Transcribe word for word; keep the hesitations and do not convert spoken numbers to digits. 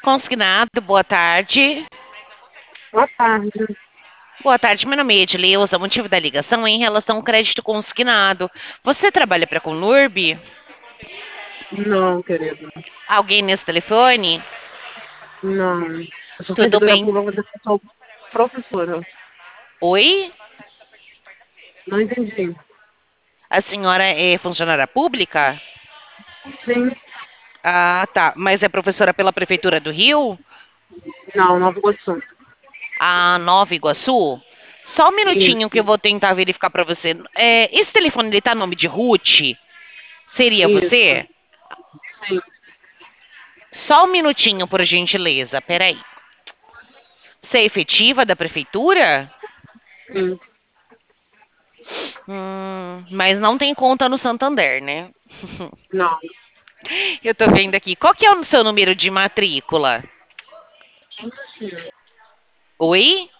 Consignado, boa tarde. Boa tarde. Boa tarde, meu nome é Edileuza. O motivo da ligação é em relação ao crédito consignado. Você trabalha para a Conurb? Não, querido. Alguém nesse telefone? Não. Eu sou Tudo servidora bem? pública, mas eu sou professora. Oi? Não entendi. A senhora é funcionária pública? Sim. Ah, tá. Mas é professora pela Prefeitura do Rio? Não, Nova Iguaçu. A Nova Iguaçu? Só um minutinho que eu Isso. vou tentar verificar para você. É, esse telefone ele tá no nome de Ruth? Seria Isso. você? Sim. Só um minutinho, por gentileza. Peraí. Você é efetiva da prefeitura? Sim. Hum, mas não tem conta no Santander, né? Não. Eu tô vendo aqui. Qual que é o seu número de matrícula? Oi?